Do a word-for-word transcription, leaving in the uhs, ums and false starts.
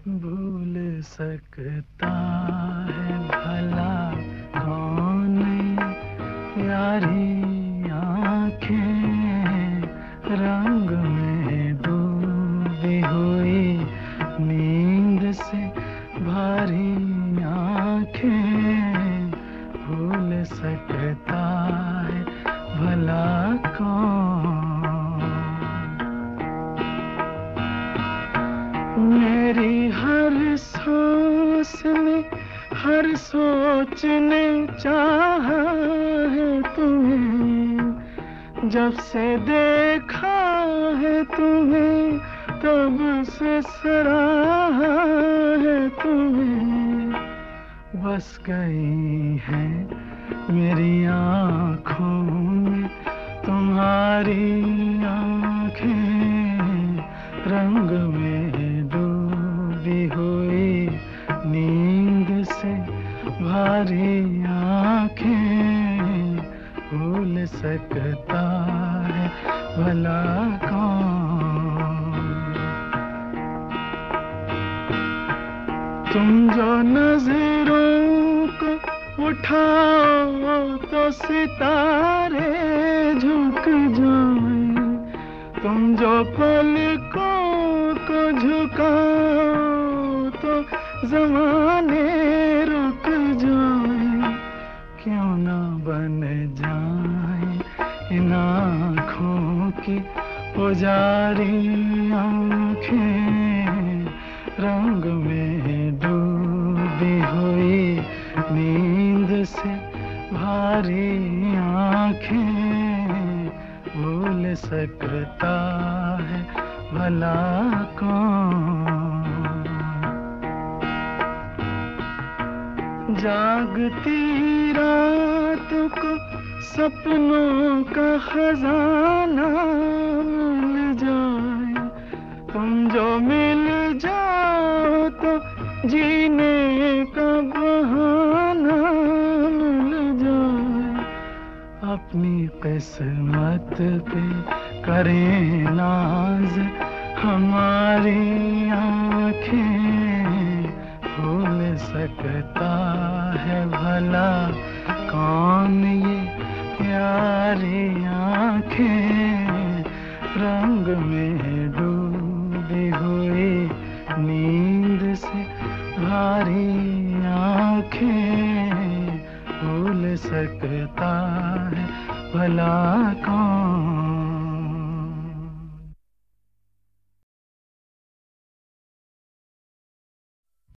भूल सकता है भला कौन यारी आंखें रंग में डूबी हुई नींद से भारी आंखें भूल सकता है भला कौन। मेरी हर सांस में हर सोच ने चाहा है तुम्हें, जब से देखा है तुम्हें तब से सराहा है तुम्हें। बस गई है मेरी आँखों में तुम्हारी आँखें रंग में डूबी हुई नींद से भारी आँखें भूल सकता है भला कौन। तुम जो नजरों को उठाओ तो सितारे झुक जाएं, तुम जो पलकों को झुकाओ तो ज़माने रुक जाएं। क्यों ना बन जाएं इन आँखों की पुजारी आँखें रंग में डूबी हुई नींद से भारी आँखें भूल सकता है भला कौन। जागती रात को सपनों का खजाना मिल जाए, तुम जो मिल जाओ तो जीने का बहाना मिल जाए। अपनी किस्मत पे करें नाज हमारी आँखें भूल सकता है भला कौन ये प्यारी आँखें रंग में डूबी हुई नींद से भारी आँखें भूल सकता है भला कौन।